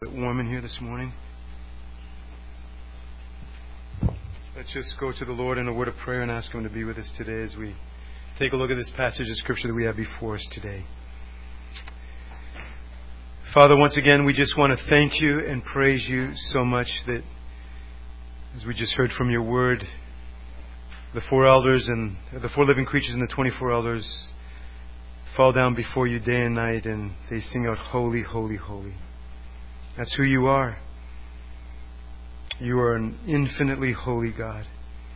Warm in here this morning. Let's just go to the Lord in a word of prayer and ask Him to be with us today as we take a look at this passage of Scripture that we have before us today. Father, once again, we just want to thank You and praise You so much that, as we just heard from Your Word, the four elders and the four living creatures and the 24 elders fall down before You day and night, and they sing out, "Holy, holy, holy." That's who You are. You are an infinitely holy God.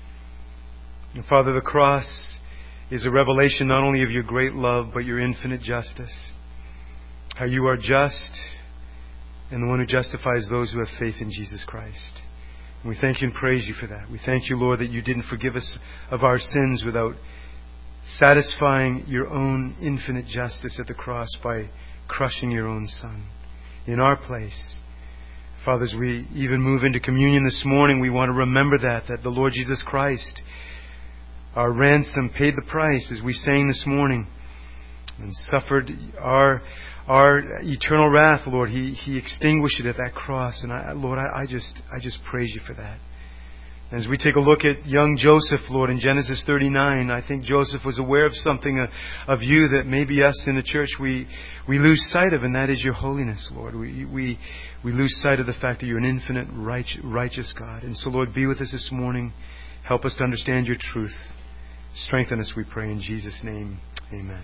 And Father, the cross is a revelation not only of Your great love, but Your infinite justice. How You are just and the one who justifies those who have faith in Jesus Christ. And we thank You and praise You for that. We thank You, Lord, that You didn't forgive us of our sins without satisfying Your own infinite justice at the cross by crushing Your own Son in our place. Father, as we even move into communion this morning, we want to remember that the Lord Jesus Christ, our ransom, paid the price, as we sang this morning, and suffered our eternal wrath, Lord. He extinguished it at that cross. And Lord, I just praise You for that. As we take a look at young Joseph, Lord, in Genesis 39, I think Joseph was aware of something of You that maybe us in the church we lose sight of, and that is Your holiness, Lord. We lose sight of the fact that You're an infinite, righteous God. And so, Lord, be with us this morning. Help us to understand Your truth. Strengthen us, we pray, in Jesus' name. Amen.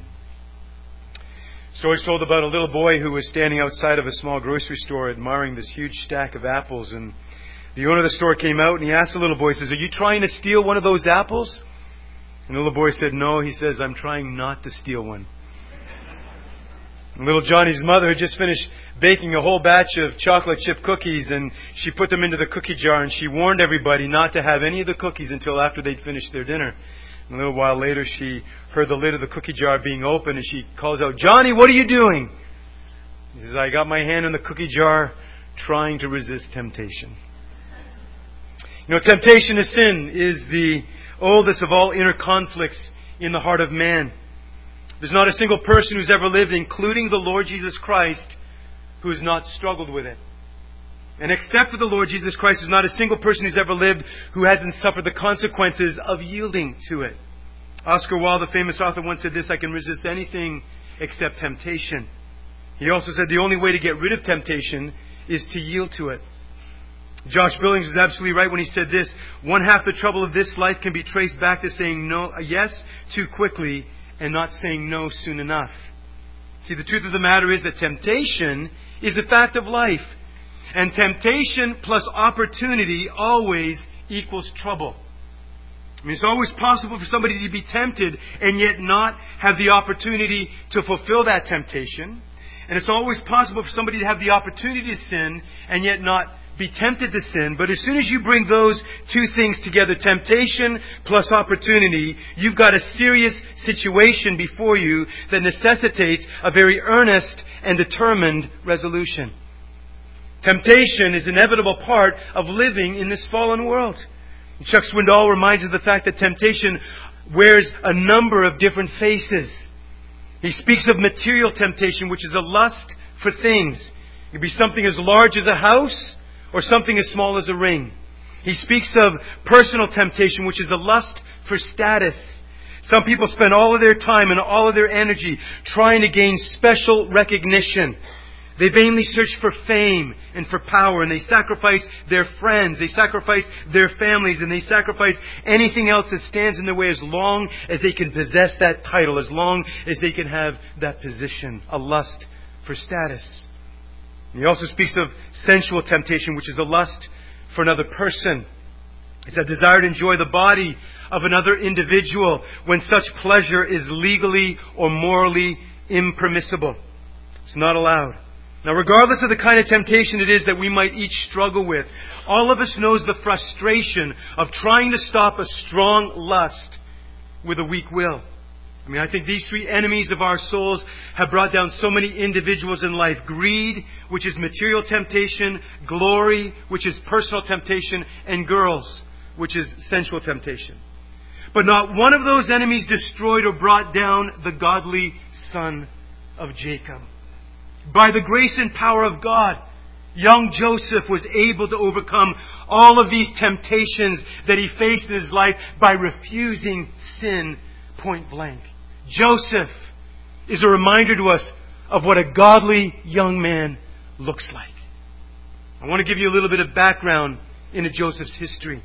Story's told about a little boy who was standing outside of a small grocery store admiring this huge stack of apples, and the owner of the store came out and he asked the little boy, he says, "Are you trying to steal one of those apples?" And the little boy said, "No." He says, "I'm trying not to steal one." And little Johnny's mother had just finished baking a whole batch of chocolate chip cookies, and she put them into the cookie jar, and she warned everybody not to have any of the cookies until after they'd finished their dinner. And a little while later, she heard the lid of the cookie jar being opened, and she calls out, "Johnny, what are you doing?" He says, "I got my hand in the cookie jar trying to resist temptation." You know, temptation to sin is the oldest of all inner conflicts in the heart of man. There's not a single person who's ever lived, including the Lord Jesus Christ, who has not struggled with it. And except for the Lord Jesus Christ, there's not a single person who's ever lived who hasn't suffered the consequences of yielding to it. Oscar Wilde, the famous author, once said this, "I can resist anything except temptation." He also said the only way to get rid of temptation is to yield to it. Josh Billings was absolutely right when he said this, "One half the trouble of this life can be traced back to saying no, yes too quickly and not saying no soon enough." See, the truth of the matter is that temptation is a fact of life. And temptation plus opportunity always equals trouble. I mean, it's always possible for somebody to be tempted and yet not have the opportunity to fulfill that temptation. And it's always possible for somebody to have the opportunity to sin and yet not be tempted to sin. But as soon as you bring those two things together, temptation plus opportunity, you've got a serious situation before you that necessitates a very earnest and determined resolution. Temptation is an inevitable part of living in this fallen world. Chuck Swindoll reminds us of the fact that temptation wears a number of different faces. He speaks of material temptation, which is a lust for things. It could be something as large as a house or something as small as a ring. He speaks of personal temptation, which is a lust for status. Some people spend all of their time and all of their energy trying to gain special recognition. They vainly search for fame and for power, and they sacrifice their friends, they sacrifice their families, and they sacrifice anything else that stands in their way as long as they can possess that title, as long as they can have that position, a lust for status. And he also speaks of sensual temptation, which is a lust for another person. It's a desire to enjoy the body of another individual when such pleasure is legally or morally impermissible. It's not allowed. Now, regardless of the kind of temptation it is that we might each struggle with, all of us knows the frustration of trying to stop a strong lust with a weak will. I mean, I think these three enemies of our souls have brought down so many individuals in life. Greed, which is material temptation. Glory, which is personal temptation. And girls, which is sensual temptation. But not one of those enemies destroyed or brought down the godly son of Jacob. By the grace and power of God, young Joseph was able to overcome all of these temptations that he faced in his life by refusing sin point blank. Joseph is a reminder to us of what a godly young man looks like. I want to give you a little bit of background into Joseph's history.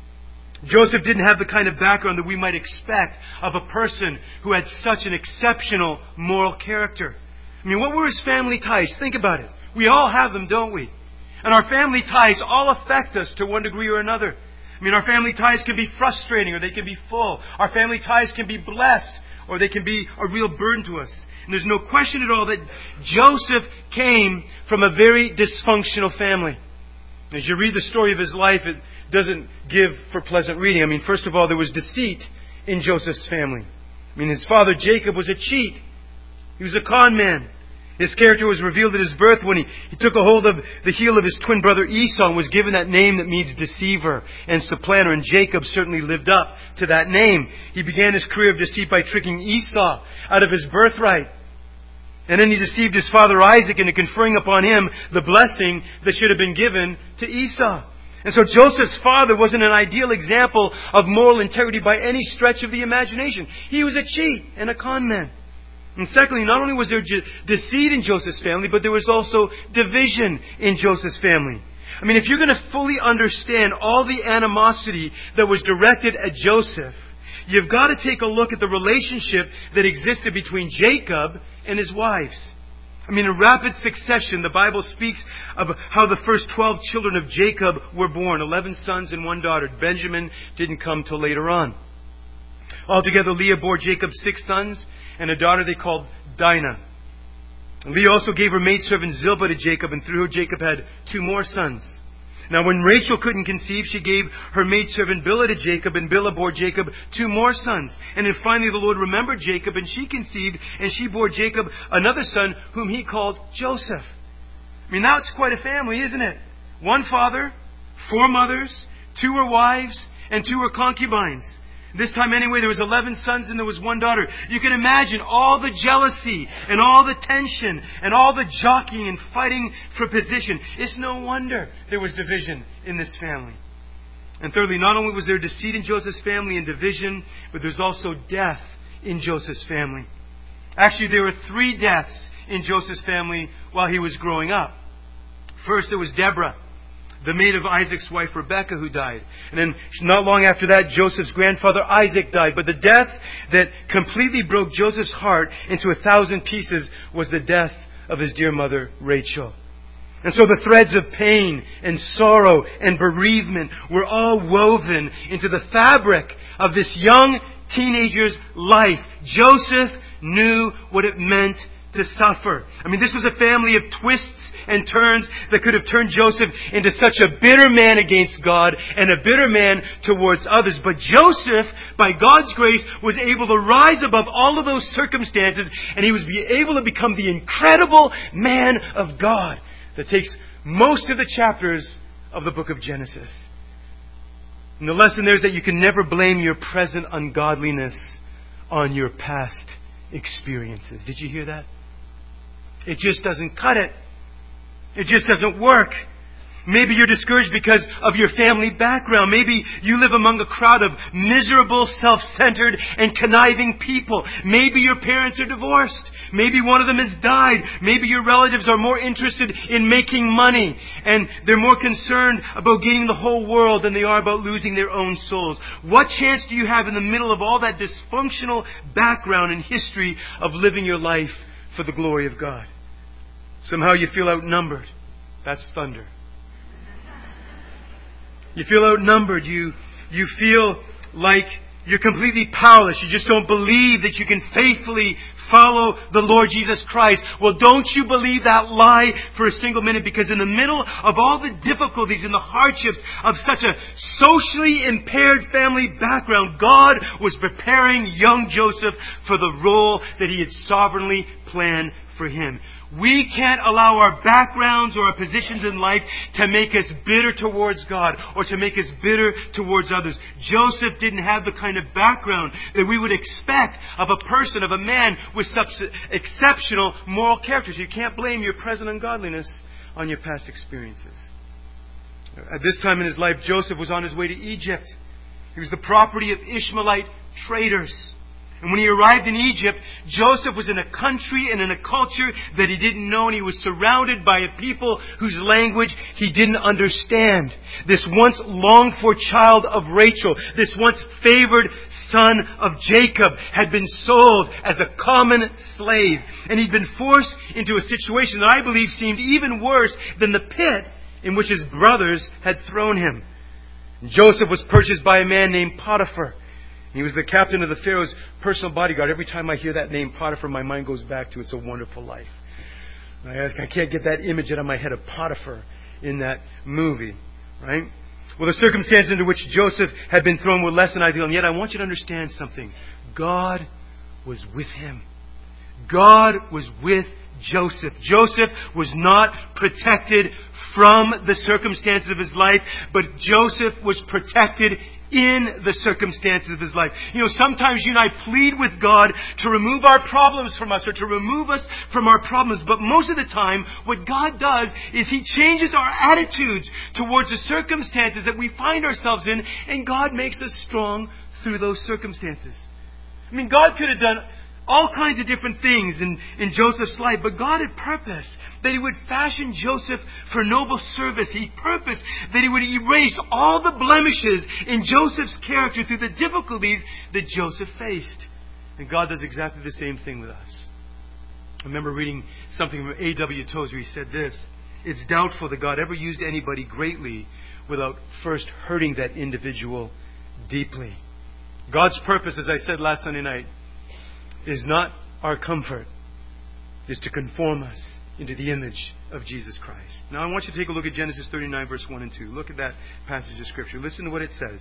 Joseph didn't have the kind of background that we might expect of a person who had such an exceptional moral character. I mean, what were his family ties? Think about it. We all have them, don't we? And our family ties all affect us to one degree or another. I mean, our family ties can be frustrating or they can be full. Our family ties can be blessed or they can be a real burden to us. And there's no question at all that Joseph came from a very dysfunctional family. As you read the story of his life, it doesn't give for pleasant reading. I mean, first of all, there was deceit in Joseph's family. I mean, his father Jacob was a cheat. He was a con man. His character was revealed at his birth when he took a hold of the heel of his twin brother Esau and was given that name that means deceiver and supplanter. And Jacob certainly lived up to that name. He began his career of deceit by tricking Esau out of his birthright. And then he deceived his father Isaac into conferring upon him the blessing that should have been given to Esau. And so Joseph's father wasn't an ideal example of moral integrity by any stretch of the imagination. He was a cheat and a con man. And secondly, not only was there deceit in Joseph's family, but there was also division in Joseph's family. I mean, if you're going to fully understand all the animosity that was directed at Joseph, you've got to take a look at the relationship that existed between Jacob and his wives. I mean, in rapid succession, the Bible speaks of how the first 12 children of Jacob were born. 11 sons and 1 daughter. Benjamin didn't come till later on. Altogether, Leah bore Jacob 6 sons and a daughter they called Dinah. Leah also gave her maidservant Zilpah to Jacob, and through her Jacob had 2 more sons. Now when Rachel couldn't conceive, she gave her maidservant Bilhah to Jacob, and Bilhah bore Jacob 2 more sons. And then finally the Lord remembered Jacob, and she conceived, and she bore Jacob another son, whom he called Joseph. I mean, that's quite a family, isn't it? 1 father, 4 mothers, 2 were wives, and 2 were concubines. This time anyway, there was 11 sons and there was 1 daughter. You can imagine all the jealousy and all the tension and all the jockeying and fighting for position. It's no wonder there was division in this family. And thirdly, not only was there deceit in Joseph's family and division, but there's also death in Joseph's family. Actually, there were 3 deaths in Joseph's family while he was growing up. First, there was Deborah, the maid of Isaac's wife Rebekah, who died. And then not long after that, Joseph's grandfather Isaac died. But the death that completely broke Joseph's heart into 1,000 pieces was the death of his dear mother Rachel. And so the threads of pain and sorrow and bereavement were all woven into the fabric of this young teenager's life. Joseph knew what it meant to suffer. I mean, this was a family of twists and turns that could have turned Joseph into such a bitter man against God and a bitter man towards others. But Joseph, by God's grace, was able to rise above all of those circumstances, and he was able to become the incredible man of God that takes most of the chapters of the book of Genesis. And the lesson there is that you can never blame your present ungodliness on your past experiences. Did you hear that? It just doesn't cut it. It just doesn't work. Maybe you're discouraged because of your family background. Maybe you live among a crowd of miserable, self-centered, and conniving people. Maybe your parents are divorced. Maybe one of them has died. Maybe your relatives are more interested in making money, and they're more concerned about gaining the whole world than they are about losing their own souls. What chance do you have in the middle of all that dysfunctional background and history of living your life for the glory of God? Somehow you feel outnumbered. That's thunder. You feel outnumbered. You feel like you're completely powerless. You just don't believe that you can faithfully follow the Lord Jesus Christ. Well, don't you believe that lie for a single minute, because in the middle of all the difficulties and the hardships of such a socially impaired family background, God was preparing young Joseph for the role that He had sovereignly planned for him. We can't allow our backgrounds or our positions in life to make us bitter towards God or to make us bitter towards others. Joseph didn't have the kind of background that we would expect of a person, of a man with such exceptional moral character. So you can't blame your present ungodliness on your past experiences. At this time in his life, Joseph was on his way to Egypt. He was the property of Ishmaelite traders. And when he arrived in Egypt, Joseph was in a country and in a culture that he didn't know, and he was surrounded by a people whose language he didn't understand. This once longed-for child of Rachel, this once favored son of Jacob, had been sold as a common slave. And he'd been forced into a situation that I believe seemed even worse than the pit in which his brothers had thrown him. Joseph was purchased by a man named Potiphar. He was the captain of the Pharaoh's personal bodyguard. Every time I hear that name, Potiphar, my mind goes back to It's a Wonderful Life. I can't get that image out of my head of Potiphar in that movie, right? Well, the circumstances into which Joseph had been thrown were less than ideal, and yet I want you to understand something. God was with him. God was with Joseph. Joseph was not protected from the circumstances of his life, but Joseph was protected in the circumstances of his life. You know, sometimes you and I plead with God to remove our problems from us or to remove us from our problems. But most of the time, what God does is He changes our attitudes towards the circumstances that we find ourselves in, and God makes us strong through those circumstances. I mean, God could have done all kinds of different things in Joseph's life, but God had purposed that He would fashion Joseph for noble service. He purposed that He would erase all the blemishes in Joseph's character through the difficulties that Joseph faced. And God does exactly the same thing with us. I remember reading something from A.W. Tozer. He said this: "It's doubtful that God ever used anybody greatly without first hurting that individual deeply." God's purpose, as I said last Sunday night, is not our comfort, is to conform us into the image of Jesus Christ. Now I want you to take a look at Genesis 39 verse 1 and 2. Look at that passage of Scripture. Listen to what it says.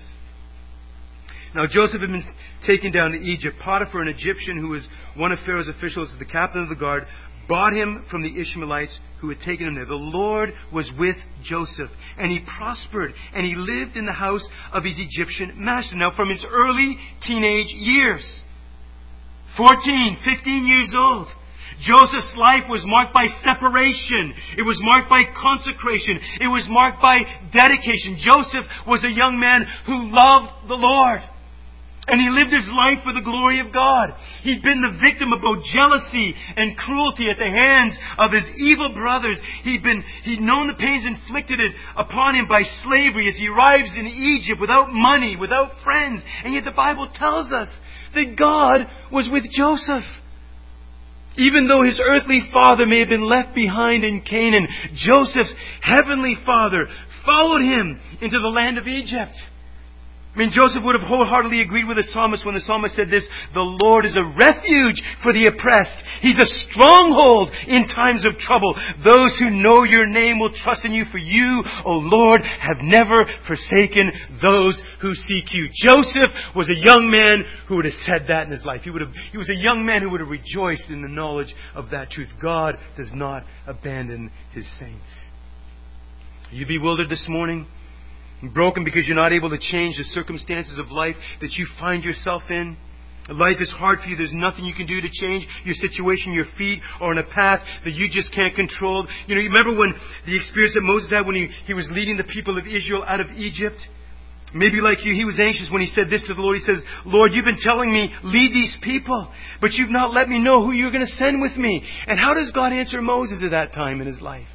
"Now Joseph had been taken down to Egypt. Potiphar, an Egyptian who was one of Pharaoh's officials, the captain of the guard, bought him from the Ishmaelites who had taken him there. The Lord was with Joseph, and he prospered, and he lived in the house of his Egyptian master." Now from his early teenage years, 14, 15 years old, Joseph's life was marked by separation. It was marked by consecration. It was marked by dedication. Joseph was a young man who loved the Lord. And he lived his life for the glory of God. He'd been the victim of both jealousy and cruelty at the hands of his evil brothers. He'd known the pains inflicted upon him by slavery as he arrives in Egypt without money, without friends. And yet the Bible tells us that God was with Joseph. Even though his earthly father may have been left behind in Canaan, Joseph's heavenly Father followed him into the land of Egypt. I mean, Joseph would have wholeheartedly agreed with the psalmist when the psalmist said this: "The Lord is a refuge for the oppressed. He's a stronghold in times of trouble. Those who know your name will trust in you, for you, O Lord, have never forsaken those who seek you." Joseph was a young man who would have said that in his life. He was a young man who would have rejoiced in the knowledge of that truth. God does not abandon His saints. Are you bewildered this morning? Broken because you're not able to change the circumstances of life that you find yourself in? Life is hard for you. There's nothing you can do to change your situation, your feet, or on a path that you just can't control. You remember when the experience that Moses had when he was leading the people of Israel out of Egypt? Maybe like you, he was anxious when he said this to the Lord. He says, "Lord, you've been telling me, lead these people, but you've not let me know who you're going to send with me." And how does God answer Moses at that time in his life?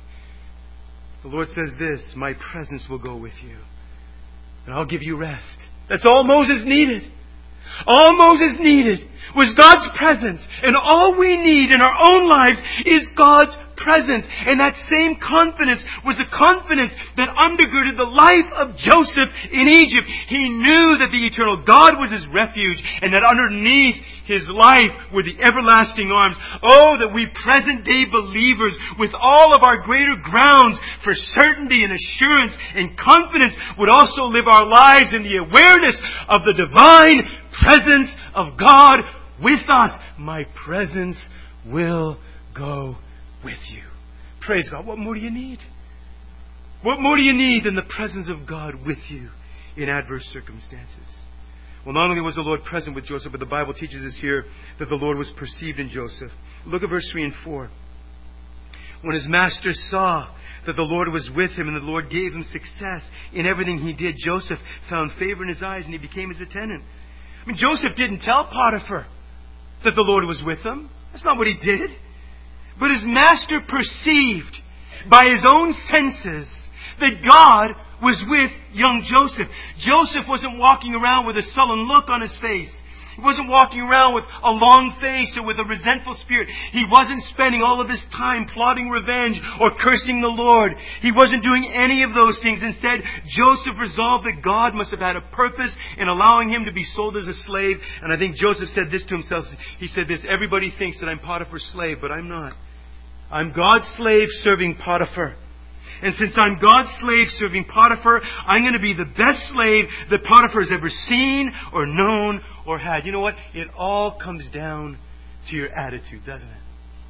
The Lord says this: "My presence will go with you, and I'll give you rest." That's all Moses needed. All Moses needed was God's presence. And all we need in our own lives is God's presence. And that same confidence was the confidence that undergirded the life of Joseph in Egypt. He knew that the eternal God was his refuge, and that underneath his life were the everlasting arms. Oh, that we present day believers, with all of our greater grounds for certainty and assurance and confidence, would also live our lives in the awareness of the divine presence of God with us. My presence will go with you. Praise God. What more do you need? What more do you need than the presence of God with you in adverse circumstances? Well, not only was the Lord present with Joseph, but the Bible teaches us here that the Lord was perceived in Joseph. Look at verse 3 and 4. When his master saw that the Lord was with him and the Lord gave him success in everything he did, Joseph found favor in his eyes and he became his attendant. I mean, Joseph didn't tell Potiphar that the Lord was with him. That's not what he did. But his master perceived by his own senses that God was with young Joseph. Joseph wasn't walking around with a sullen look on his face. He wasn't walking around with a long face or with a resentful spirit. He wasn't spending all of his time plotting revenge or cursing the Lord. He wasn't doing any of those things. Instead, Joseph resolved that God must have had a purpose in allowing him to be sold as a slave. And I think Joseph said this to himself. He said this, everybody thinks that I'm Potiphar's slave, but I'm not. I'm God's slave serving Potiphar. And since I'm God's slave serving Potiphar, I'm going to be the best slave that Potiphar has ever seen or known or had. You know what? It all comes down to your attitude, doesn't it?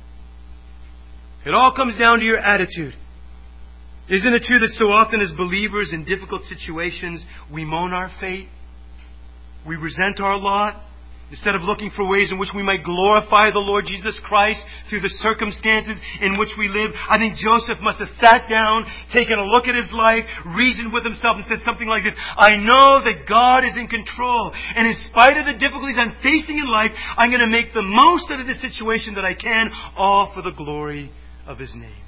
It all comes down to your attitude. Isn't it true that so often as believers in difficult situations, we moan our fate? We resent our lot? Instead of looking for ways in which we might glorify the Lord Jesus Christ through the circumstances in which we live, I think Joseph must have sat down, taken a look at his life, reasoned with himself and said something like this, I know that God is in control. And in spite of the difficulties I'm facing in life, I'm going to make the most out of this situation that I can, all for the glory of His name.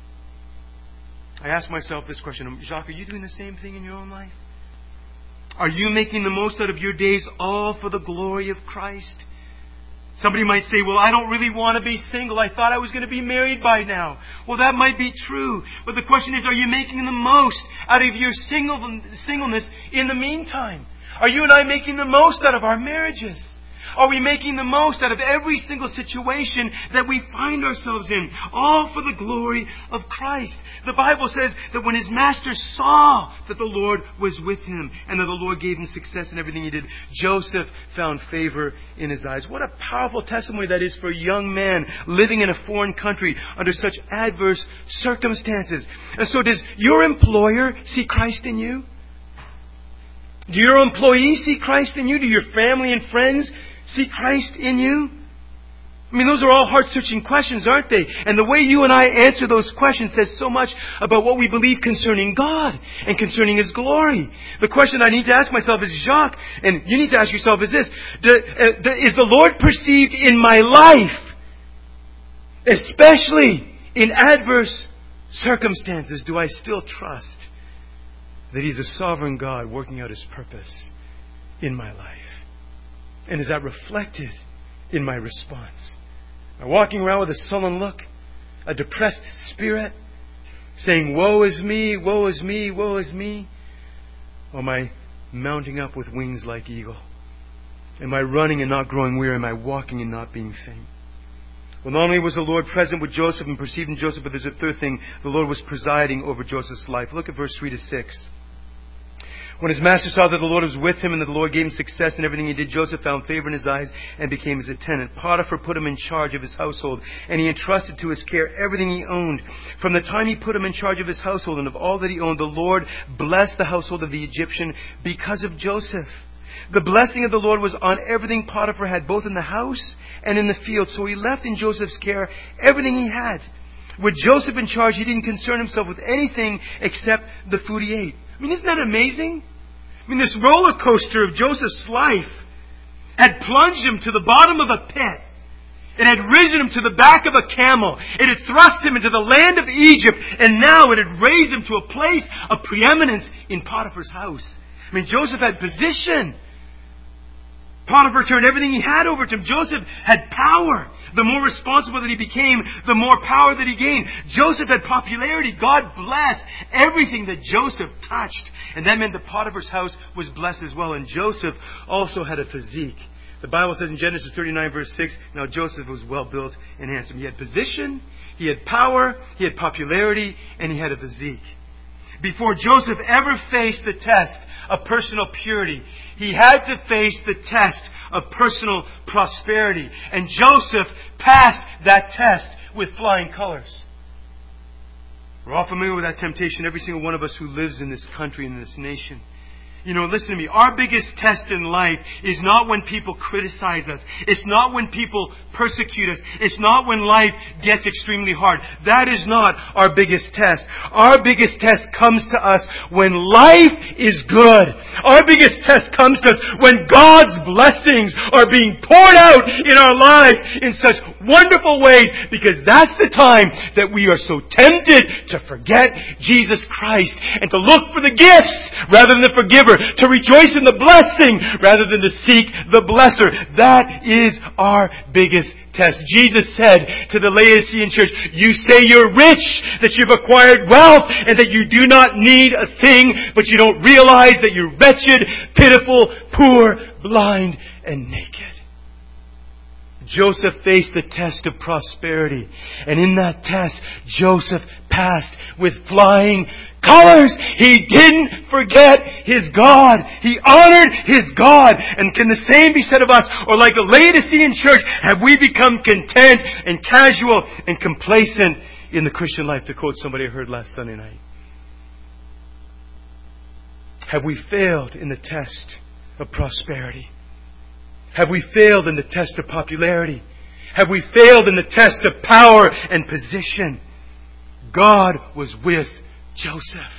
I ask myself this question, Jacques, are you doing the same thing in your own life? Are you making the most out of your days all for the glory of Christ? Somebody might say, well, I don't really want to be single. I thought I was going to be married by now. Well, that might be true. But the question is, are you making the most out of your singleness in the meantime? Are you and I making the most out of our marriages? Are we making the most out of every single situation that we find ourselves in? All for the glory of Christ. The Bible says that when his master saw that the Lord was with him and that the Lord gave him success in everything he did, Joseph found favor in his eyes. What a powerful testimony that is for a young man living in a foreign country under such adverse circumstances. And so does your employer see Christ in you? Do your employees see Christ in you? Do your family and friends see Christ in you? I mean, those are all heart-searching questions, aren't they? And the way you and I answer those questions says so much about what we believe concerning God and concerning His glory. The question I need to ask myself is, Jacques, and you need to ask yourself is this, is the Lord perceived in my life, especially in adverse circumstances? Do I still trust that He's a sovereign God working out His purpose in my life? And is that reflected in my response? Am I walking around with a sullen look, a depressed spirit, saying, woe is me, woe is me, woe is me? Or am I mounting up with wings like eagle? Am I running and not growing weary? Am I walking and not being faint? Well, not only was the Lord present with Joseph and perceived in Joseph, but there's a third thing. The Lord was presiding over Joseph's life. Look at verse 3 to 6. When his master saw that the Lord was with him and that the Lord gave him success in everything he did, Joseph found favor in his eyes and became his attendant. Potiphar put him in charge of his household, and he entrusted to his care everything he owned. From the time he put him in charge of his household and of all that he owned, the Lord blessed the household of the Egyptian because of Joseph. The blessing of the Lord was on everything Potiphar had, both in the house and in the field. So he left in Joseph's care everything he had. With Joseph in charge, he didn't concern himself with anything except the food he ate. I mean, isn't that amazing? I mean, this roller coaster of Joseph's life had plunged him to the bottom of a pit. It had risen him to the back of a camel. It had thrust him into the land of Egypt. And now it had raised him to a place of preeminence in Potiphar's house. I mean, Joseph had position. Potiphar turned everything he had over to him. Joseph had power. The more responsible that he became, the more power that he gained. Joseph had popularity. God blessed everything that Joseph touched. And that meant that Potiphar's house was blessed as well. And Joseph also had a physique. The Bible says in Genesis 39 verse 6, now Joseph was well built and handsome. He had position, he had power, he had popularity, and he had a physique. Before Joseph ever faced the test of personal purity, he had to face the test of personal prosperity. And Joseph passed that test with flying colors. We're all familiar with that temptation, every single one of us who lives in this country and in this nation. Listen to me. Our biggest test in life is not when people criticize us. It's not when people persecute us. It's not when life gets extremely hard. That is not our biggest test. Our biggest test comes to us when life is good. Our biggest test comes to us when God's blessings are being poured out in our lives in such wonderful ways, because that's the time that we are so tempted to forget Jesus Christ and to look for the gifts rather than the forgiver, to rejoice in the blessing rather than to seek the blesser. That is our biggest test. Jesus said to the Laodicean church, you say you're rich, that you've acquired wealth, and that you do not need a thing, but you don't realize that you're wretched, pitiful, poor, blind, and naked. Joseph faced the test of prosperity. And in that test, Joseph passed with flying colors. He didn't forget his God. He honored his God. And can the same be said of us? Or like the Laodicean church, have we become content and casual and complacent in the Christian life, to quote somebody I heard last Sunday night? Have we failed in the test of prosperity? Have we failed in the test of popularity? Have we failed in the test of power and position? God was with Joseph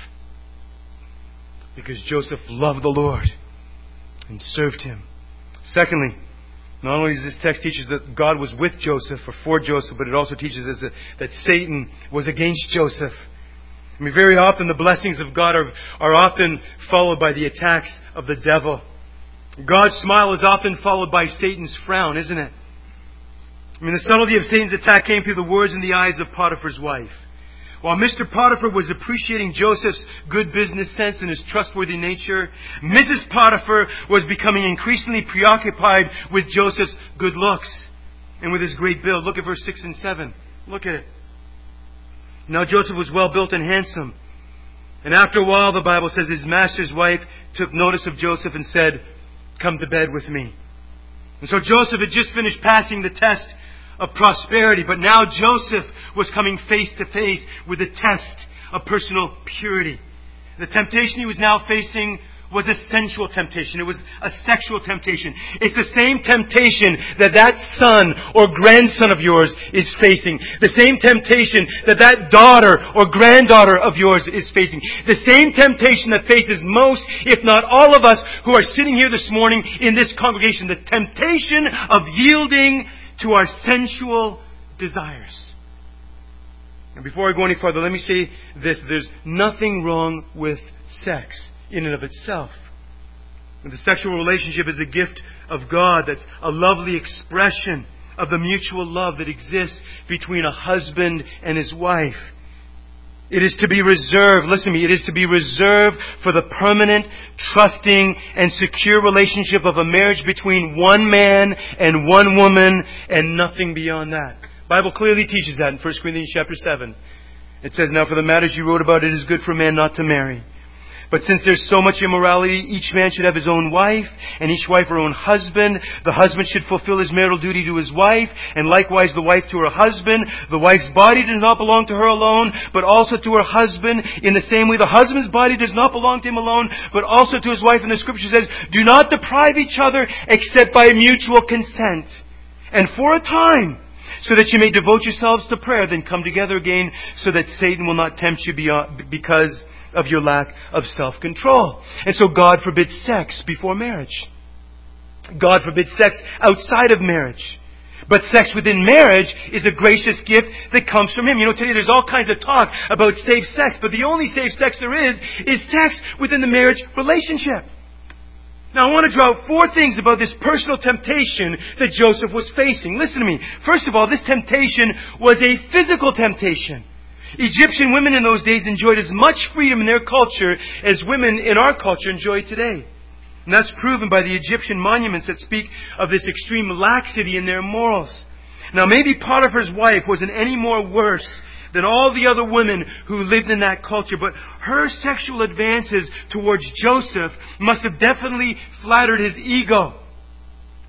because Joseph loved the Lord and served Him. Secondly, not only does this text teach us that God was with Joseph or for Joseph, but it also teaches us that Satan was against Joseph. Very often the blessings of God are often followed by the attacks of the devil. God's smile is often followed by Satan's frown, isn't it? The subtlety of Satan's attack came through the words and the eyes of Potiphar's wife. While Mr. Potiphar was appreciating Joseph's good business sense and his trustworthy nature, Mrs. Potiphar was becoming increasingly preoccupied with Joseph's good looks and with his great build. Look at verse 6 and 7. Look at it. Now Joseph was well built and handsome. And after a while, the Bible says, his master's wife took notice of Joseph and said, come to bed with me. And so Joseph had just finished passing the test of prosperity, but now Joseph was coming face to face with the test of personal purity. The temptation he was now facing was a sensual temptation. It was a sexual temptation. It's the same temptation that son or grandson of yours is facing. The same temptation that daughter or granddaughter of yours is facing. The same temptation that faces most, if not all of us who are sitting here this morning in this congregation. The temptation of yielding to our sensual desires. And before I go any further, let me say this. There's nothing wrong with sex in and of itself. The sexual relationship is a gift of God that's a lovely expression of the mutual love that exists between a husband and his wife. It is to be reserved, listen to me, it is to be reserved for the permanent, trusting, and secure relationship of a marriage between one man and one woman and nothing beyond that. The Bible clearly teaches that in 1 Corinthians chapter 7. It says, now for the matters you wrote about, it is good for a man not to marry. But since there's so much immorality, each man should have his own wife, and each wife her own husband. The husband should fulfill his marital duty to his wife, and likewise the wife to her husband. The wife's body does not belong to her alone, but also to her husband. In the same way, the husband's body does not belong to him alone, but also to his wife. And the Scripture says, do not deprive each other except by mutual consent, and for a time, so that you may devote yourselves to prayer, then come together again, so that Satan will not tempt you because of your lack of self-control. And so God forbids sex before marriage. God forbids sex outside of marriage. But sex within marriage is a gracious gift that comes from Him. Today there's all kinds of talk about safe sex, but the only safe sex there is sex within the marriage relationship. Now I want to draw out 4 things about this personal temptation that Joseph was facing. Listen to me. First of all, this temptation was a physical temptation. Egyptian women in those days enjoyed as much freedom in their culture as women in our culture enjoy today. And that's proven by the Egyptian monuments that speak of this extreme laxity in their morals. Now maybe Potiphar's wife wasn't any more worse than all the other women who lived in that culture, but her sexual advances towards Joseph must have definitely flattered his ego.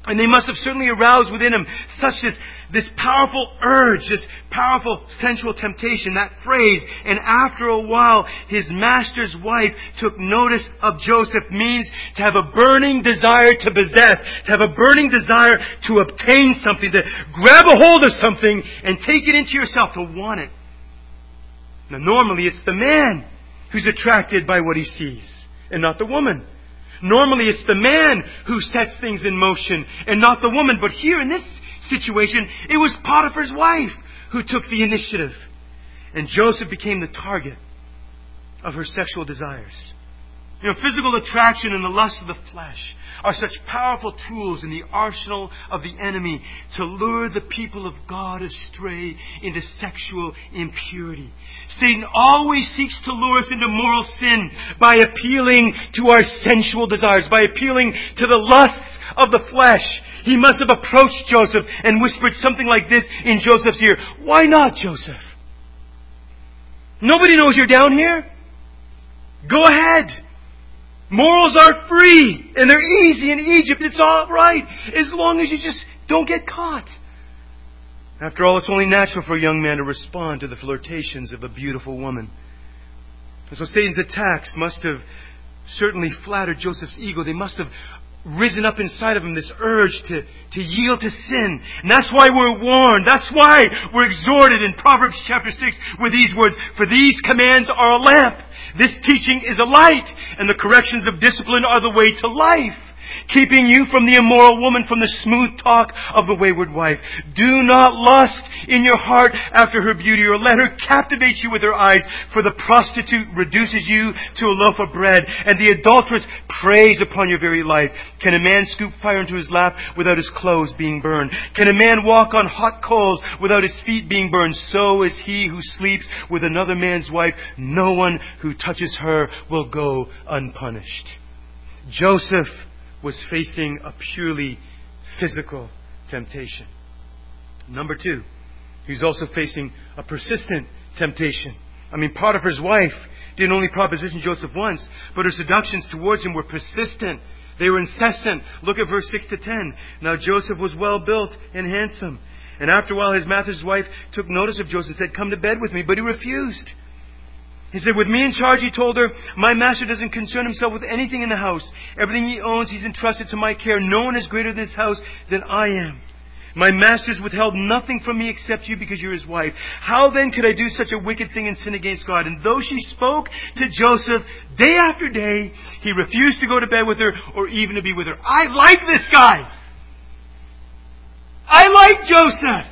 And they must have certainly aroused within him this powerful urge, this powerful sensual temptation, that phrase. And after a while, his master's wife took notice of Joseph means to have a burning desire to possess, to have a burning desire to obtain something, to grab a hold of something and take it into yourself, to want it. Now normally it's the man who's attracted by what he sees and not the woman. Normally it's the man who sets things in motion and not the woman. But here in this situation, it was Potiphar's wife who took the initiative. And Joseph became the target of her sexual desires. You know, physical attraction and the lust of the flesh are such powerful tools in the arsenal of the enemy to lure the people of God astray into sexual impurity. Satan always seeks to lure us into moral sin by appealing to our sensual desires, by appealing to the lusts of the flesh. He must have approached Joseph and whispered something like this in Joseph's ear. Why not, Joseph? Nobody knows you're down here. Go ahead. Morals are free and they're easy in Egypt. It's all right as long as you just don't get caught. After all, it's only natural for a young man to respond to the flirtations of a beautiful woman. And so Satan's attacks must have certainly flattered Joseph's ego. They must have risen up inside of him this urge to yield to sin. And that's why we're warned. That's why we're exhorted in Proverbs chapter 6 with these words, "For these commands are a lamp. This teaching is a light, and the corrections of discipline are the way to life, keeping you from the immoral woman, from the smooth talk of the wayward wife. Do not lust in your heart after her beauty, or let her captivate you with her eyes, for the prostitute reduces you to a loaf of bread, and the adulteress preys upon your very life. Can a man scoop fire into his lap without his clothes being burned? Can a man walk on hot coals without his feet being burned? So is he who sleeps with another man's wife. No one who touches her will go unpunished." Joseph was facing a purely physical temptation. Number two, he was also facing a persistent temptation. Potiphar's wife didn't only proposition Joseph once, but her seductions towards him were persistent. They were incessant. Look at verse 6 to 10. "Now Joseph was well built and handsome. And after a while his master's wife took notice of Joseph and said, 'Come to bed with me.' But he refused. He said, 'With me in charge,' he told her, 'my master doesn't concern himself with anything in the house. Everything he owns, he's entrusted to my care. No one is greater in this house than I am. My master's withheld nothing from me except you because you're his wife. How then could I do such a wicked thing and sin against God?' And though she spoke to Joseph day after day, he refused to go to bed with her or even to be with her." I like this guy. I like Joseph.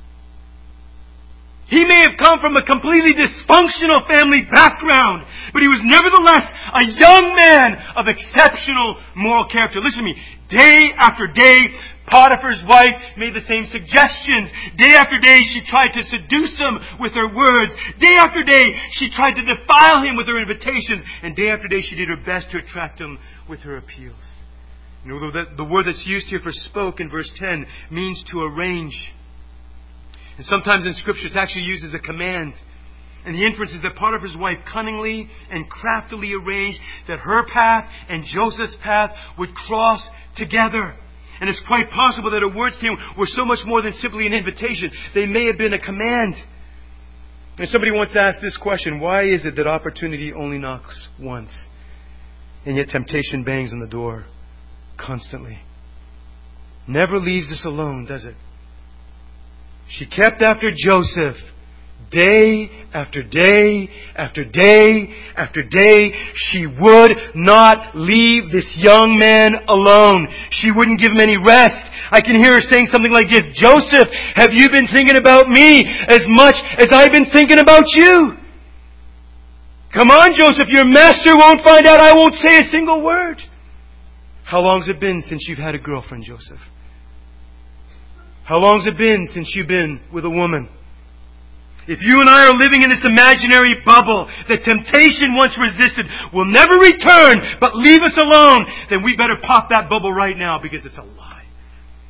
He may have come from a completely dysfunctional family background, but he was nevertheless a young man of exceptional moral character. Listen to me. Day after day, Potiphar's wife made the same suggestions. Day after day, she tried to seduce him with her words. Day after day, she tried to defile him with her invitations. And day after day, she did her best to attract him with her appeals. You know, the word that's used here for spoke in verse 10 means to arrange. And sometimes in Scripture it's actually used as a command. And the inference is that Potiphar's wife cunningly and craftily arranged that her path and Joseph's path would cross together. And it's quite possible that her words to him were so much more than simply an invitation. They may have been a command. And somebody once asked this question: why is it that opportunity only knocks once, and yet temptation bangs on the door constantly? Never leaves us alone, does it? She kept after Joseph day after day after day after day. She would not leave this young man alone. She wouldn't give him any rest. I can hear her saying something like this: "Joseph, have you been thinking about me as much as I've been thinking about you? Come on, Joseph, your master won't find out. I won't say a single word." How long's it been since you've had a girlfriend, Joseph? How long's it been since you've been with a woman? If you and I are living in this imaginary bubble that temptation once resisted will never return but leave us alone, then we better pop that bubble right now, because it's a lie.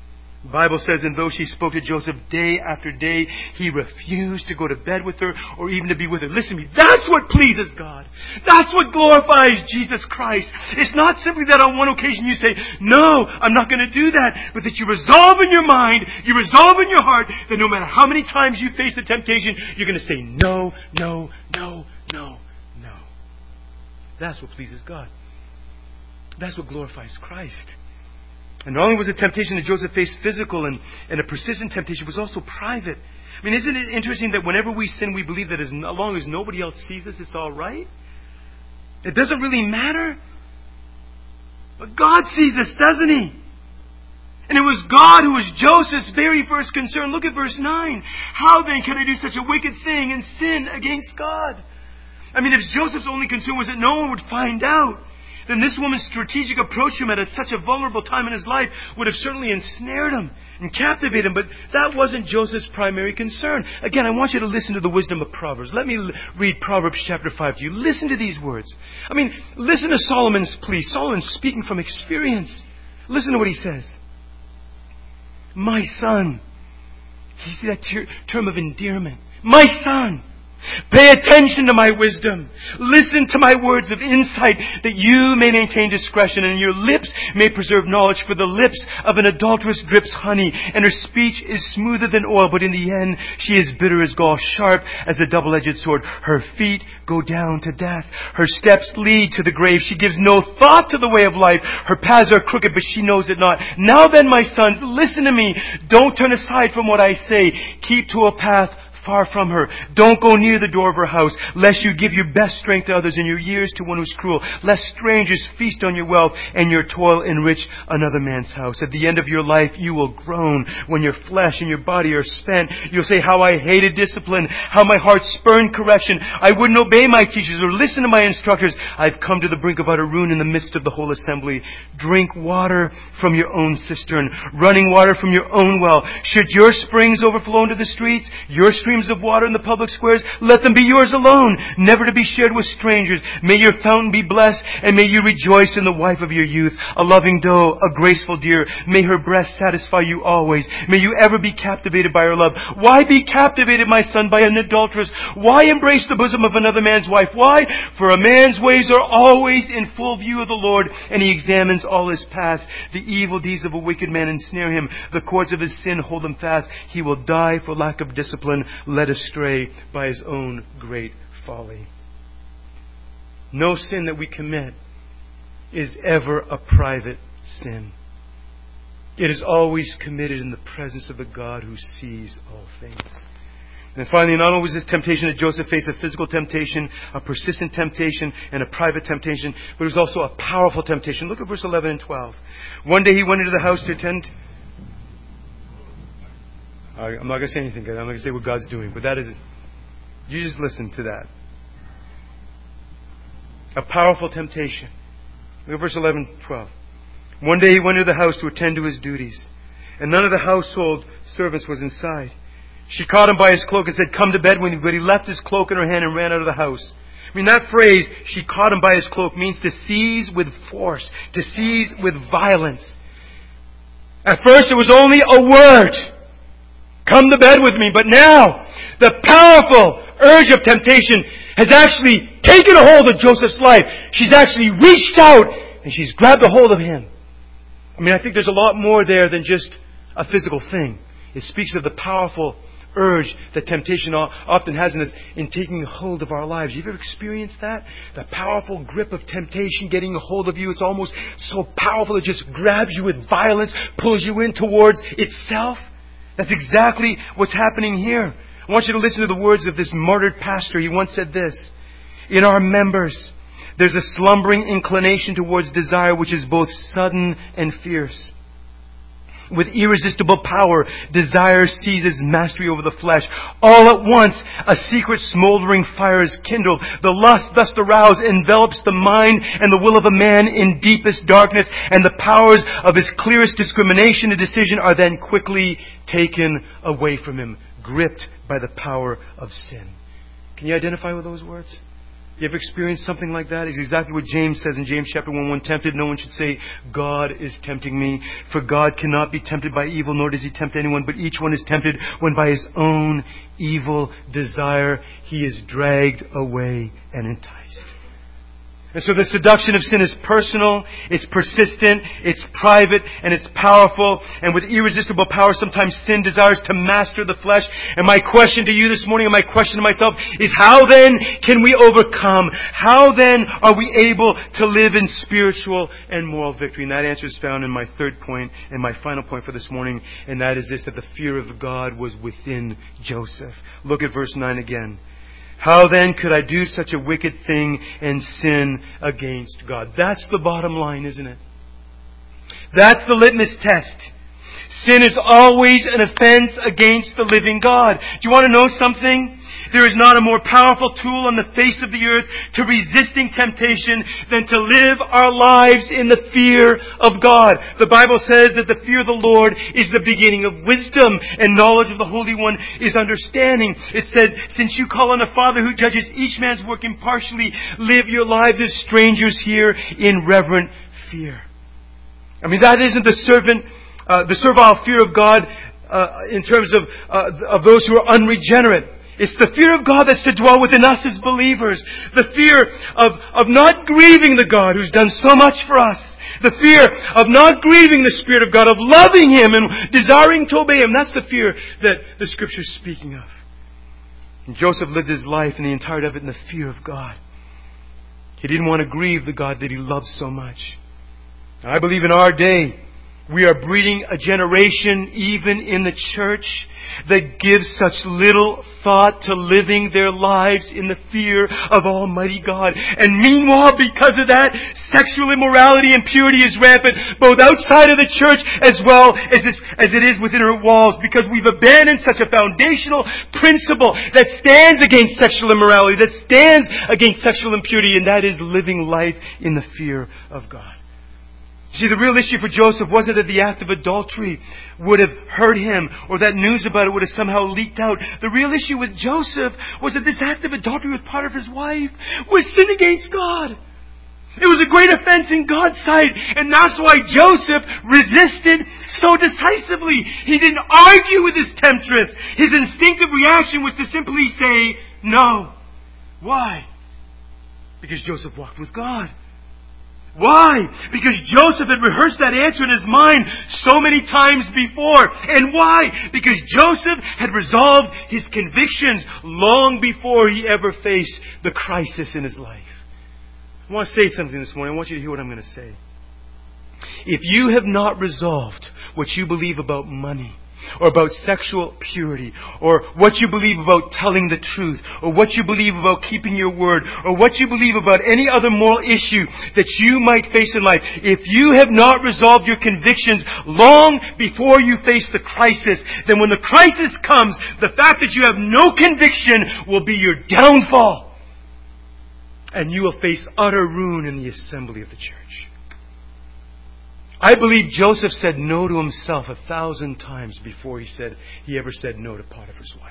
The Bible says, and though she spoke to Joseph day after day, he refused to go to bed with her or even to be with her. Listen to me. That's what pleases God. That's what glorifies Jesus Christ. It's not simply that on one occasion you say, no, I'm not going to do that. But that you resolve in your mind, you resolve in your heart, that no matter how many times you face the temptation, you're going to say, no, no, no, no, no. That's what pleases God. That's what glorifies Christ. And not only was the temptation that Joseph faced physical and a persistent temptation, it was also private. I mean, isn't it interesting that whenever we sin, we believe that as long as nobody else sees us, it's all right? It doesn't really matter. But God sees us, doesn't He? And it was God who was Joseph's very first concern. Look at verse 9. How then can I do such a wicked thing and sin against God? I mean, if Joseph's only concern was that no one would find out, then this woman's strategic approach to him at such a vulnerable time in his life would have certainly ensnared him and captivated him. But that wasn't Joseph's primary concern. Again, I want you to listen to the wisdom of Proverbs. Let me read Proverbs chapter 5 to you. Listen to these words. I mean, listen to Solomon's plea. Solomon's speaking from experience. Listen to what he says. My son. You see that term of endearment. My son. Pay attention to my wisdom. Listen to my words of insight, that you may maintain discretion, and your lips may preserve knowledge. For the lips of an adulteress drips honey, and her speech is smoother than oil, but in the end she is bitter as gall, sharp as a double-edged sword. Her feet go down to death. Her steps lead to the grave. She gives no thought to the way of life. Her paths are crooked, but she knows it not. Now then, my sons, listen to me. Don't turn aside from what I say. Keep to a path far from her. Don't go near the door of her house, lest you give your best strength to others and your years to one who's cruel, lest strangers feast on your wealth and your toil enrich another man's house. At the end of your life, you will groan when your flesh and your body are spent. You'll say, how I hated discipline, how my heart spurned correction. I wouldn't obey my teachers or listen to my instructors. I've come to the brink of utter ruin in the midst of the whole assembly. Drink water from your own cistern, running water from your own well. Should your springs overflow into the streets, your streams of water in the public squares, let them be yours alone, never to be shared with strangers. May your fountain be blessed, and may you rejoice in the wife of your youth, a loving doe, a graceful deer. May her breast satisfy you always. May you ever be captivated by her love. Why be captivated, my son, by an adulteress? Why embrace the bosom of another man's wife? Why? For a man's ways are always in full view of the Lord, and He examines all his past. The evil deeds of a wicked man ensnare him. The cords of his sin hold him fast. He will die for lack of discipline, led astray by his own great folly. No sin that we commit is ever a private sin. It is always committed in the presence of the God who sees all things. And finally, not only was this temptation that Joseph faced a physical temptation, a persistent temptation, and a private temptation, but it was also a powerful temptation. Look at verse 11 and 12. One day he went into the house to attend. I'm not going to say anything, guys. I'm not going to say what God's doing. But that is, you just listen to that. A powerful temptation. Look at verse 11, 12. One day he went into the house to attend to his duties, and none of the household servants was inside. She caught him by his cloak and said, come to bed with me. But he left his cloak in her hand and ran out of the house. I mean, that phrase, she caught him by his cloak, means to seize with force, to seize with violence. At first it was only a word. Come to bed with me. But now, the powerful urge of temptation has actually taken a hold of Joseph's life. She's actually reached out and she's grabbed a hold of him. I mean, I think there's a lot more there than just a physical thing. It speaks of the powerful urge that temptation often has in us in taking hold of our lives. You've ever experienced that? The powerful grip of temptation getting a hold of you. It's almost so powerful it just grabs you with violence, pulls you in towards itself. That's exactly what's happening here. I want you to listen to the words of this martyred pastor. He once said this: in our members, there's a slumbering inclination towards desire which is both sudden and fierce. With irresistible power, desire seizes mastery over the flesh. All at once, a secret smoldering fire is kindled. The lust thus aroused envelops the mind and the will of a man in deepest darkness, and the powers of his clearest discrimination and decision are then quickly taken away from him, gripped by the power of sin. Can you identify with those words? You ever experienced something like that? It's exactly what James says in James chapter 1, when tempted, no one should say, God is tempting me. For God cannot be tempted by evil, nor does He tempt anyone. But each one is tempted when by his own evil desire he is dragged away and enticed. And so the seduction of sin is personal, it's persistent, it's private, and it's powerful. And with irresistible power, sometimes sin desires to master the flesh. And my question to you this morning, and my question to myself, is how then can we overcome? How then are we able to live in spiritual and moral victory? And that answer is found in my third point, and my final point for this morning, and that is this, that the fear of God was within Joseph. Look at verse 9 again. How then could I do such a wicked thing and sin against God? That's the bottom line, isn't it? That's the litmus test. Sin is always an offense against the living God. Do you want to know something? There is not a more powerful tool on the face of the earth to resisting temptation than to live our lives in the fear of God. The Bible says that the fear of the Lord is the beginning of wisdom, and knowledge of the Holy One is understanding. It says, since you call on a Father who judges each man's work impartially, live your lives as strangers here in reverent fear. I mean, that isn't the servile fear of God in terms of those who are unregenerate. It's the fear of God that's to dwell within us as believers. The fear of not grieving the God who's done so much for us. The fear of not grieving the Spirit of God, of loving Him and desiring to obey Him. That's the fear that the Scripture is speaking of. And Joseph lived his life in the entirety of it in the fear of God. He didn't want to grieve the God that he loved so much. And I believe in our day, we are breeding a generation, even in the church, that gives such little thought to living their lives in the fear of Almighty God. And meanwhile, because of that, sexual immorality and purity is rampant, both outside of the church as well as it is within her walls, because we've abandoned such a foundational principle that stands against sexual immorality, that stands against sexual impurity, and that is living life in the fear of God. See, the real issue for Joseph wasn't that the act of adultery would have hurt him or that news about it would have somehow leaked out. The real issue with Joseph was that this act of adultery with Potiphar's wife was sin against God. It was a great offense in God's sight, and that's why Joseph resisted so decisively. He didn't argue with his temptress. His instinctive reaction was to simply say no. Why? Because Joseph walked with God. Why? Because Joseph had rehearsed that answer in his mind so many times before. And why? Because Joseph had resolved his convictions long before he ever faced the crisis in his life. I want to say something this morning. I want you to hear what I'm going to say. If you have not resolved what you believe about money, or about sexual purity, or what you believe about telling the truth, or what you believe about keeping your word, or what you believe about any other moral issue that you might face in life, if you have not resolved your convictions long before you face the crisis, then when the crisis comes, the fact that you have no conviction will be your downfall. And you will face utter ruin in the assembly of the church. I believe Joseph said no to himself 1,000 times before he ever said no to Potiphar's wife.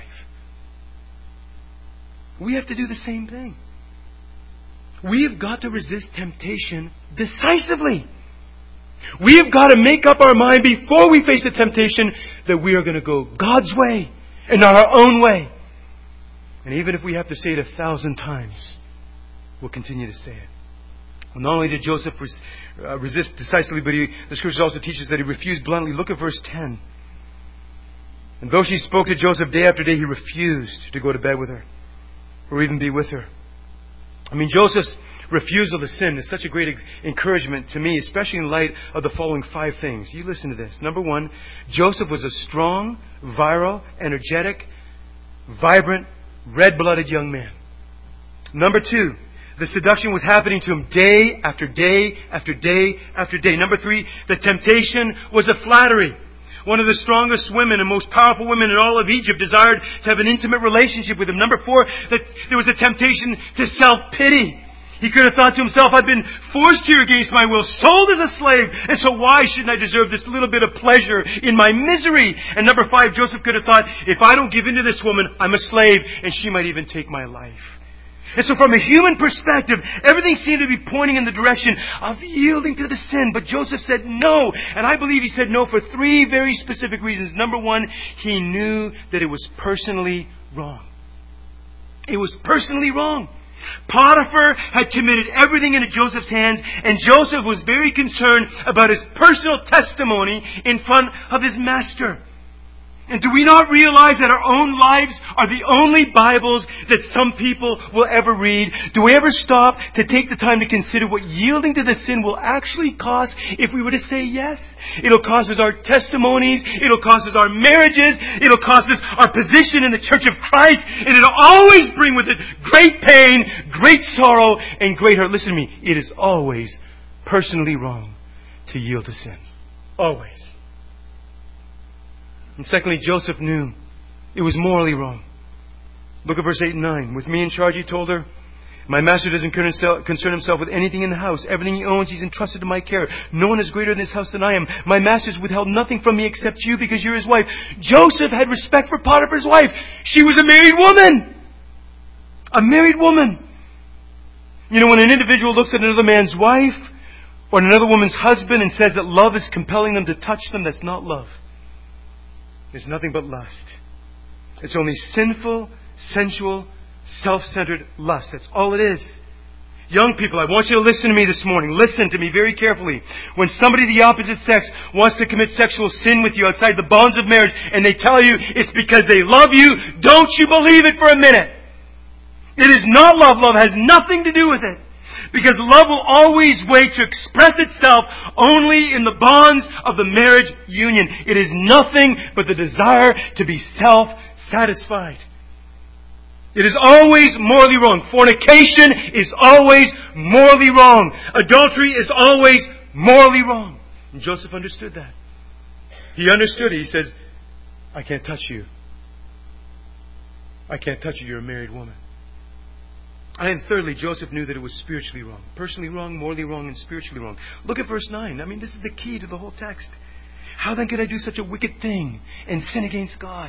We have to do the same thing. We have got to resist temptation decisively. We have got to make up our mind before we face the temptation that we are going to go God's way and not our own way. And even if we have to say it 1,000 times, we'll continue to say it. Well, not only did Joseph resist decisively, but the Scripture also teaches that he refused bluntly. Look at verse 10. And though she spoke to Joseph day after day, he refused to go to bed with her or even be with her. I mean, Joseph's refusal to sin is such a great encouragement to me, especially in light of the following 5 things. You listen to this. Number 1, Joseph was a strong, virile, energetic, vibrant, red-blooded young man. Number 2, the seduction was happening to him day after day after day after day. Number 3, the temptation was a flattery. One of the strongest women and most powerful women in all of Egypt desired to have an intimate relationship with him. Number 4, that there was a temptation to self-pity. He could have thought to himself, I've been forced here against my will, sold as a slave, and so why shouldn't I deserve this little bit of pleasure in my misery? And number 5, Joseph could have thought, if I don't give in to this woman, I'm a slave, and she might even take my life. And so from a human perspective, everything seemed to be pointing in the direction of yielding to the sin. But Joseph said no. And I believe he said no for three very specific reasons. Number one, he knew that it was personally wrong. It was personally wrong. Potiphar had committed everything into Joseph's hands, and Joseph was very concerned about his personal testimony in front of his master. And do we not realize that our own lives are the only Bibles that some people will ever read? Do we ever stop to take the time to consider what yielding to the sin will actually cost if we were to say yes? It'll cost us our testimonies. It'll cost us our marriages. It'll cost us our position in the Church of Christ. And it'll always bring with it great pain, great sorrow, and great hurt. Listen to me. It is always personally wrong to yield to sin. Always. And secondly, Joseph knew it was morally wrong. Look at verse 8 and 9. With me in charge, he told her, my master doesn't concern himself with anything in the house. Everything he owns, he's entrusted to my care. No one is greater in this house than I am. My master's withheld nothing from me except you because you're his wife. Joseph had respect for Potiphar's wife. She was a married woman. A married woman. You know, when an individual looks at another man's wife or another woman's husband and says that love is compelling them to touch them, that's not love. It's nothing but lust. It's only sinful, sensual, self-centered lust. That's all it is. Young people, I want you to listen to me this morning. Listen to me very carefully. When somebody of the opposite sex wants to commit sexual sin with you outside the bonds of marriage and they tell you it's because they love you, don't you believe it for a minute. It is not love. Love has nothing to do with it. Because love will always wait to express itself only in the bonds of the marriage union. It is nothing but the desire to be self-satisfied. It is always morally wrong. Fornication is always morally wrong. Adultery is always morally wrong. And Joseph understood that. He understood it. He says, I can't touch you. I can't touch you. You're a married woman. And thirdly, Joseph knew that it was spiritually wrong. Personally wrong, morally wrong, and spiritually wrong. Look at verse 9. I mean, this is the key to the whole text. How then could I do such a wicked thing and sin against God?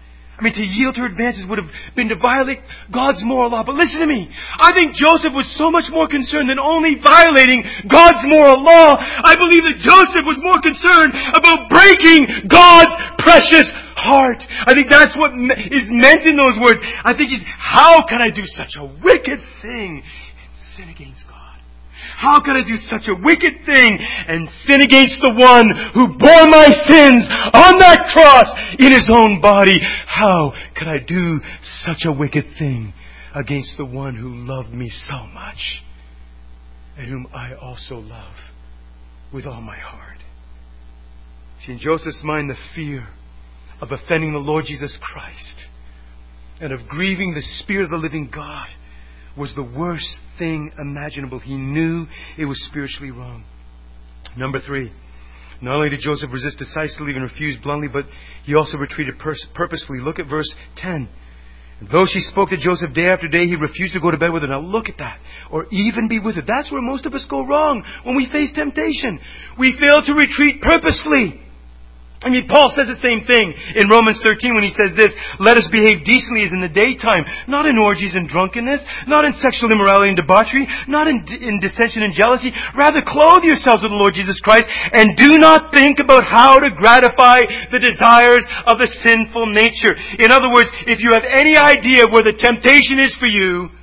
I mean, to yield to her advances would have been to violate God's moral law. But listen to me. I think Joseph was so much more concerned than only violating God's moral law. I believe that Joseph was more concerned about breaking God's precious heart. I think that's what is meant in those words. I think it's, how can I do such a wicked thing and sin against God? How can I do such a wicked thing and sin against the one who bore my sins on that cross in His own body? How could I do such a wicked thing against the one who loved me so much and whom I also love with all my heart? See, in Joseph's mind, the fear of offending the Lord Jesus Christ and of grieving the Spirit of the living God was the worst thing imaginable. He knew it was spiritually wrong. Number 3, not only did Joseph resist decisively and refuse bluntly, but he also retreated purposefully. Look at verse 10. Though she spoke to Joseph day after day, he refused to go to bed with her. Now look at that. Or even be with her. That's where most of us go wrong when we face temptation. We fail to retreat purposefully. I mean, Paul says the same thing in Romans 13 when he says this, let us behave decently as in the daytime, not in orgies and drunkenness, not in sexual immorality and debauchery, not in dissension and jealousy. Rather, clothe yourselves with the Lord Jesus Christ and do not think about how to gratify the desires of the sinful nature. In other words, if you have any idea where the temptation is for you,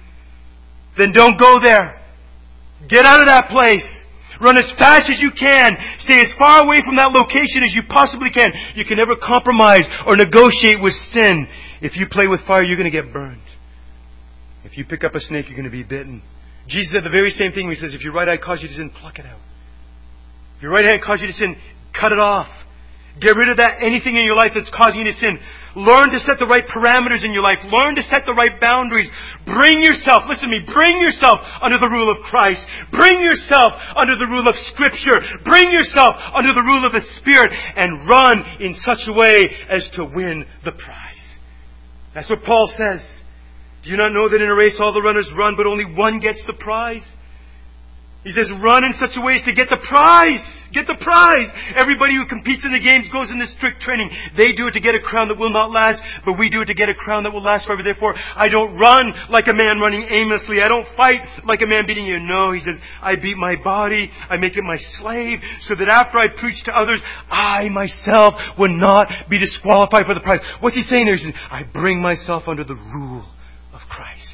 then don't go there. Get out of that place. Run as fast as you can. Stay as far away from that location as you possibly can. You can never compromise or negotiate with sin. If you play with fire, you're going to get burned. If you pick up a snake, you're going to be bitten. Jesus said the very same thing when He says, if your right eye causes you to sin, pluck it out. If your right hand causes you to sin, cut it off. Get rid of that, anything in your life that's causing you to sin. Learn to set the right parameters in your life. Learn to set the right boundaries. Bring yourself, listen to me, bring yourself under the rule of Christ. Bring yourself under the rule of Scripture. Bring yourself under the rule of the Spirit and run in such a way as to win the prize. That's what Paul says. Do you not know that in a race all the runners run, but only one gets the prize? He says, run in such a way as to get the prize. Get the prize. Everybody who competes in the games goes into strict training. They do it to get a crown that will not last, but we do it to get a crown that will last forever. Therefore, I don't run like a man running aimlessly. I don't fight like a man beating you. No, he says, I beat my body. I make it my slave so that after I preach to others, I myself will not be disqualified for the prize. What's he saying there? He says, I bring myself under the rule of Christ.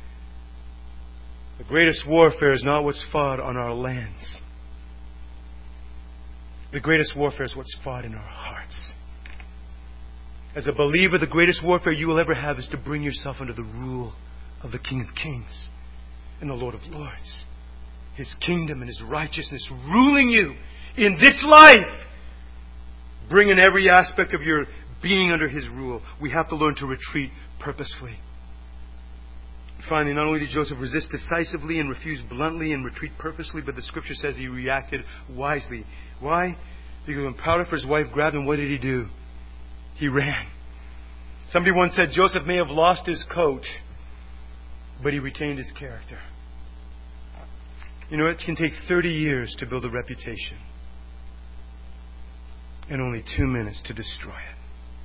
The greatest warfare is not what's fought on our lands. The greatest warfare is what's fought in our hearts. As a believer, the greatest warfare you will ever have is to bring yourself under the rule of the King of Kings and the Lord of Lords. His kingdom and His righteousness ruling you in this life. Bring in every aspect of your being under His rule. We have to learn to retreat purposefully. Finally, not only did Joseph resist decisively and refuse bluntly and retreat purposely, but the Scripture says he reacted wisely. Why? Because when Potiphar's wife grabbed him, what did he do? He ran. Somebody once said Joseph may have lost his coat, but he retained his character. You know, it can take 30 years to build a reputation and only 2 minutes to destroy it.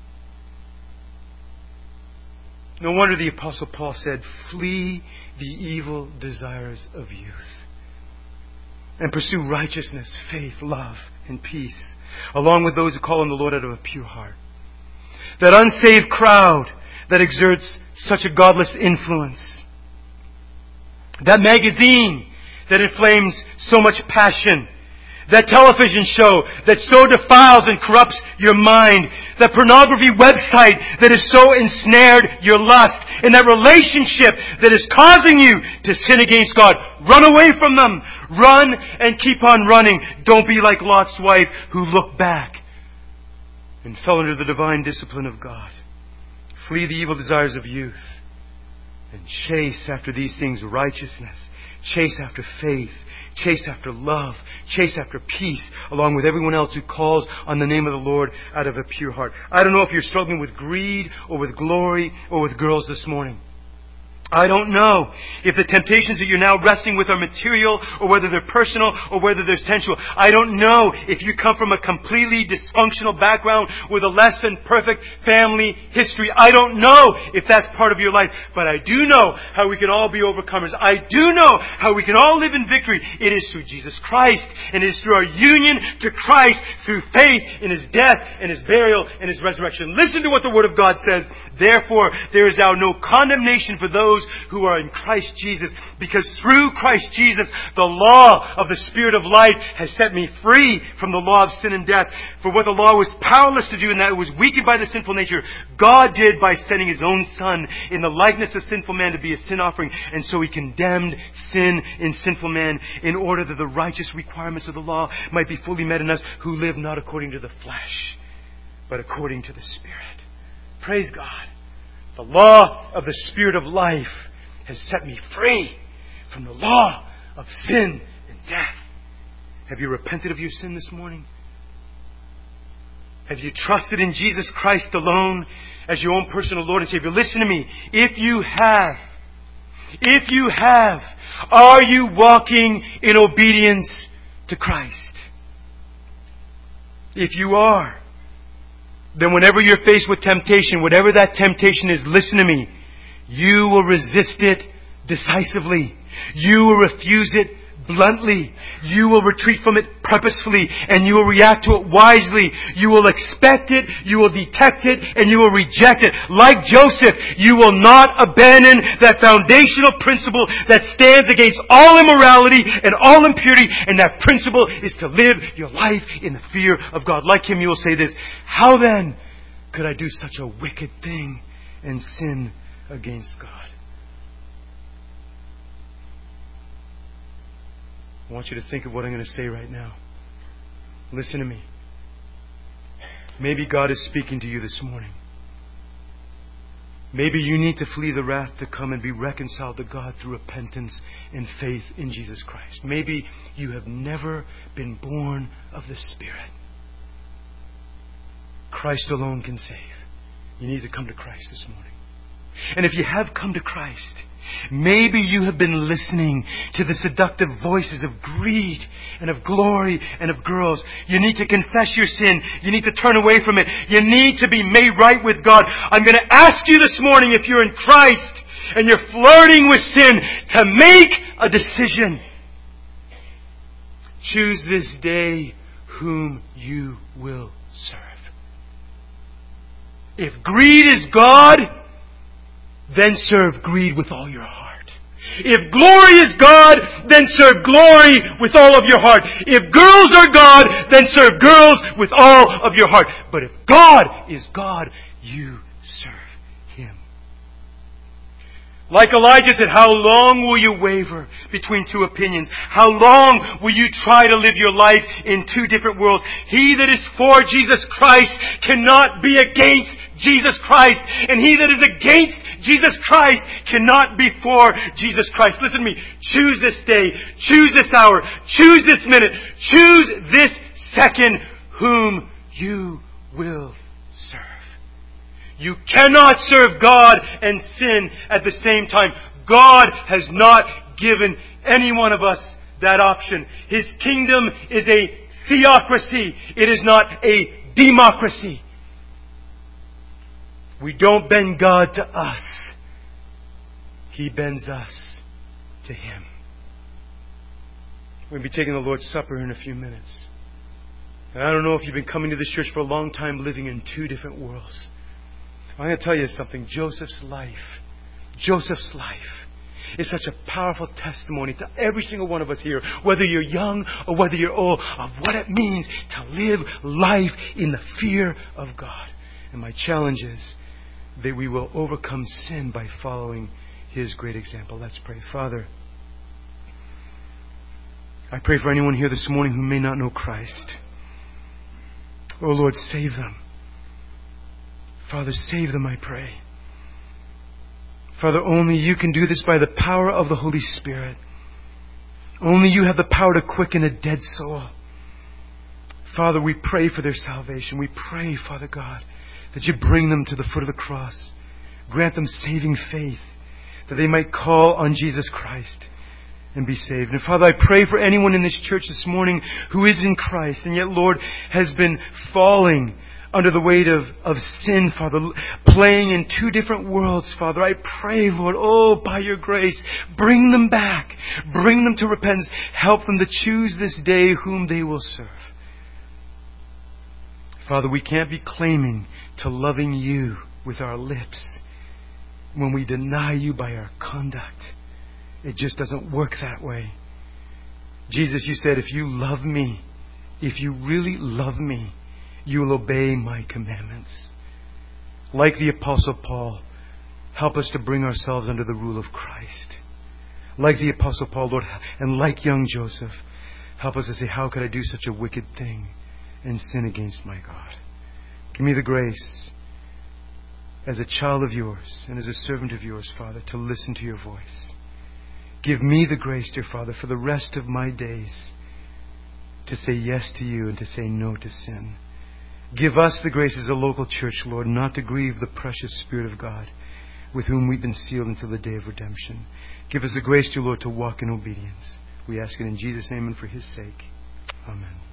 No wonder the Apostle Paul said, flee the evil desires of youth and pursue righteousness, faith, love, and peace, along with those who call on the Lord out of a pure heart. That unsaved crowd that exerts such a godless influence. That magazine that inflames so much passion. That television show that so defiles and corrupts your mind. That pornography website that has so ensnared your lust. And that relationship that is causing you to sin against God. Run away from them. Run and keep on running. Don't be like Lot's wife who looked back and fell under the divine discipline of God. Flee the evil desires of youth and chase after these things: righteousness. Chase after faith. Chase after love. Chase after peace, along with everyone else who calls on the name of the Lord out of a pure heart. I don't know if you're struggling with greed or with glory or with girls this morning. I don't know if the temptations that you're now wrestling with are material or whether they're personal or whether they're sensual. I don't know if you come from a completely dysfunctional background with a less than perfect family history. I don't know if that's part of your life. But I do know how we can all be overcomers. I do know how we can all live in victory. It is through Jesus Christ, and it is through our union to Christ through faith in His death and His burial and His resurrection. Listen to what the Word of God says. Therefore, there is now no condemnation for those who are in Christ Jesus, because through Christ Jesus the law of the Spirit of life has set me free from the law of sin and death. For what the law was powerless to do, and that it was weakened by the sinful nature, God did by sending His own Son in the likeness of sinful man to be a sin offering. And so He condemned sin in sinful man in order that the righteous requirements of the law might be fully met in us who live not according to the flesh, but according to the Spirit. Praise God. The law of the Spirit of life has set me free from the law of sin and death. Have you repented of your sin this morning? Have you trusted in Jesus Christ alone as your own personal Lord and Savior? Listen to me. If you have, are you walking in obedience to Christ? If you are, then whenever you're faced with temptation, whatever that temptation is, listen to me, you will resist it decisively. You will refuse it bluntly. You will retreat from it purposefully, and you will react to it wisely. You will expect it, you will detect it, and you will reject it. Like Joseph, you will not abandon that foundational principle that stands against all immorality and all impurity, and that principle is to live your life in the fear of God. Like him, you will say this: how then could I do such a wicked thing and sin against God? I want you to think of what I'm going to say right now. Listen to me. Maybe God is speaking to you this morning. Maybe you need to flee the wrath to come and be reconciled to God through repentance and faith in Jesus Christ. Maybe you have never been born of the Spirit. Christ alone can save. You need to come to Christ this morning. And if you have come to Christ, maybe you have been listening to the seductive voices of greed and of glory and of girls. You need to confess your sin. You need to turn away from it. You need to be made right with God. I'm going to ask you this morning, if you're in Christ and you're flirting with sin, to make a decision. Choose this day whom you will serve. If greed is God, then serve greed with all your heart. If glory is God, then serve glory with all of your heart. If girls are God, then serve girls with all of your heart. But if God is God, you serve Him. Like Elijah said, how long will you waver between two opinions? How long will you try to live your life in two different worlds? He that is for Jesus Christ cannot be against Jesus Christ. And he that is against Jesus Christ cannot be for Jesus Christ. Listen to me. Choose this day. Choose this hour. Choose this minute. Choose this second whom you will serve. You cannot serve God and sin at the same time. God has not given any one of us that option. His kingdom is a theocracy. It is not a democracy. We don't bend God to us. He bends us to Him. We'll be taking the Lord's Supper in a few minutes. And I don't know if you've been coming to this church for a long time, living in two different worlds. I'm going to tell you something. Joseph's life is such a powerful testimony to every single one of us here, whether you're young or whether you're old, of what it means to live life in the fear of God. And my challenge is that we will overcome sin by following His great example. Let's pray. Father, I pray for anyone here this morning who may not know Christ. Oh Lord, save them. Father, save them, I pray. Father, only You can do this by the power of the Holy Spirit. Only You have the power to quicken a dead soul. Father, we pray for their salvation. We pray, Father God, that You bring them to the foot of the cross. Grant them saving faith, that they might call on Jesus Christ and be saved. And Father, I pray for anyone in this church this morning who is in Christ and yet, Lord, has been falling under the weight of sin, Father, playing in two different worlds, Father. I pray, Lord, by Your grace, bring them back. Bring them to repentance. Help them to choose this day whom they will serve. Father, we can't be claiming to loving You with our lips when we deny You by our conduct. It just doesn't work that way. Jesus, You said, if You love Me, if You really love Me, You will obey My commandments. Like the Apostle Paul, help us to bring ourselves under the rule of Christ. Like the Apostle Paul, Lord, and like young Joseph, help us to say, how could I do such a wicked thing and sin against my God? Give me the grace as a child of Yours and as a servant of Yours, Father, to listen to Your voice. Give me the grace, dear Father, for the rest of my days to say yes to You and to say no to sin. Give us the grace as a local church, Lord, not to grieve the precious Spirit of God with whom we've been sealed until the day of redemption. Give us the grace, dear Lord, to walk in obedience. We ask it in Jesus' name and for His sake. Amen.